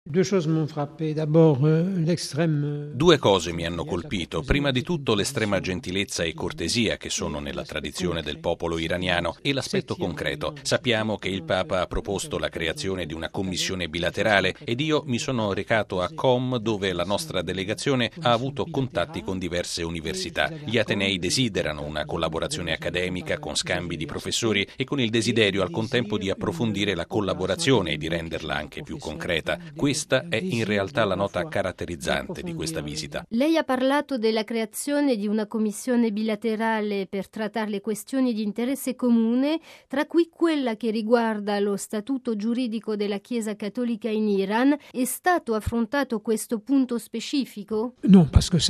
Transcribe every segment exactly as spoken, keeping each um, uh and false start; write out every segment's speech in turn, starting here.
Due cose mi hanno colpito. Prima di tutto l'estrema gentilezza e cortesia che sono nella tradizione del popolo iraniano e l'aspetto concreto. Sappiamo che il Papa ha proposto la creazione di una commissione bilaterale ed io mi sono recato a Qom, dove la nostra delegazione ha avuto contatti con diverse università. Gli atenei desiderano una collaborazione accademica con scambi di professori e con il desiderio al contempo di approfondire la collaborazione e di renderla anche più concreta. Questa è in realtà la nota caratterizzante di questa visita. Lei ha parlato della creazione di una commissione bilaterale per trattare le questioni di interesse comune, tra cui quella che riguarda lo statuto giuridico della Chiesa Cattolica in Iran. È stato affrontato questo punto specifico? No,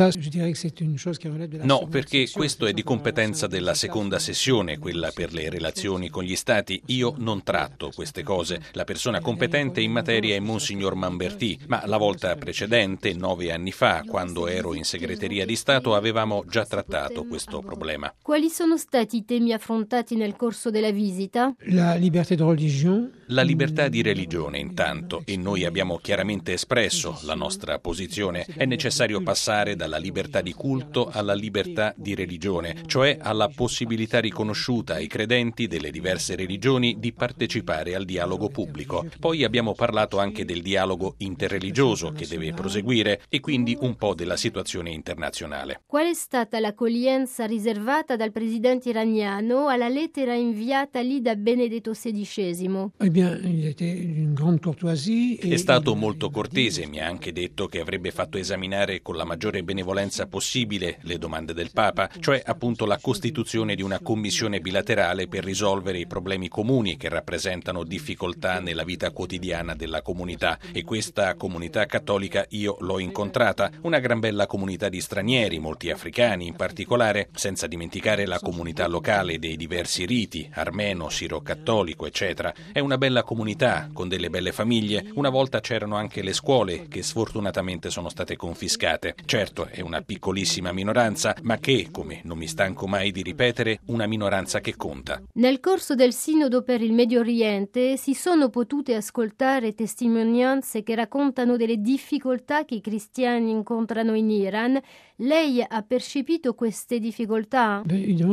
perché questo è di competenza della seconda sessione, quella per le relazioni con gli Stati. Io non tratto queste cose. La persona competente in materia è Monsignor Manberti, ma la volta precedente, nove anni fa, quando ero in segreteria di Stato, avevamo già trattato questo problema. Quali sono stati i temi affrontati nel corso della visita? La libertà di religione. La libertà di religione, intanto, e noi abbiamo chiaramente espresso la nostra posizione. È necessario passare dalla libertà di culto alla libertà di religione, cioè alla possibilità riconosciuta ai credenti delle diverse religioni di partecipare al dialogo pubblico. Poi abbiamo parlato anche del dialogo interreligioso che deve proseguire e quindi un po' della situazione internazionale. Qual è stata l'accoglienza riservata dal presidente iraniano alla lettera inviata lì da Benedetto sedicesimo? Eh bien, il était d'une grande courtoisie. È stato molto cortese, mi ha anche detto che avrebbe fatto esaminare con la maggiore benevolenza possibile le domande del Papa, cioè appunto la costituzione di una commissione bilaterale per risolvere i problemi comuni che rappresentano difficoltà nella vita quotidiana della comunità. E questa comunità cattolica io l'ho incontrata, una gran bella comunità di stranieri, molti africani in particolare, senza dimenticare la comunità locale dei diversi riti, armeno, siro-cattolico, eccetera. È una bella comunità, con delle belle famiglie. Una volta c'erano anche le scuole, che sfortunatamente sono state confiscate. Certo, è una piccolissima minoranza, ma che, come non mi stanco mai di ripetere, una minoranza che conta. Nel corso del Sinodo per il Medio Oriente si sono potute ascoltare testimonianze che raccontano delle difficoltà che i cristiani incontrano in Iran. Lei ha percepito queste difficoltà?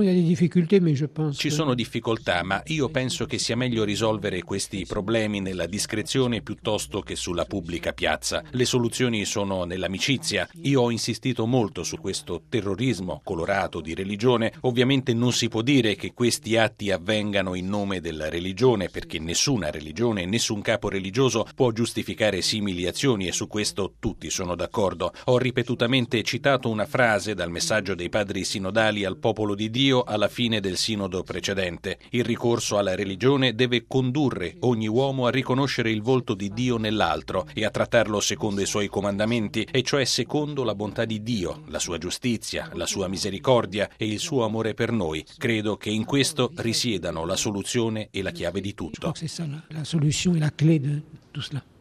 Ci sono difficoltà, ma io penso che sia meglio risolvere questi problemi nella discrezione piuttosto che sulla pubblica piazza. Le soluzioni sono nell'amicizia. Io ho insistito molto su questo terrorismo colorato di religione. Ovviamente non si può dire che questi atti avvengano in nome della religione, perché nessuna religione, nessun capo religioso può giustificare simili azioni e su questo tutti sono d'accordo. Ho ripetutamente citato una frase dal messaggio dei padri sinodali al popolo di Dio alla fine del sinodo precedente. Il ricorso alla religione deve condurre ogni uomo a riconoscere il volto di Dio nell'altro e a trattarlo secondo i suoi comandamenti, e cioè secondo la bontà di Dio, la sua giustizia, la sua misericordia e il suo amore per noi. Credo che in questo risiedano la soluzione e la chiave di tutto. La soluzione e la clé di tutto.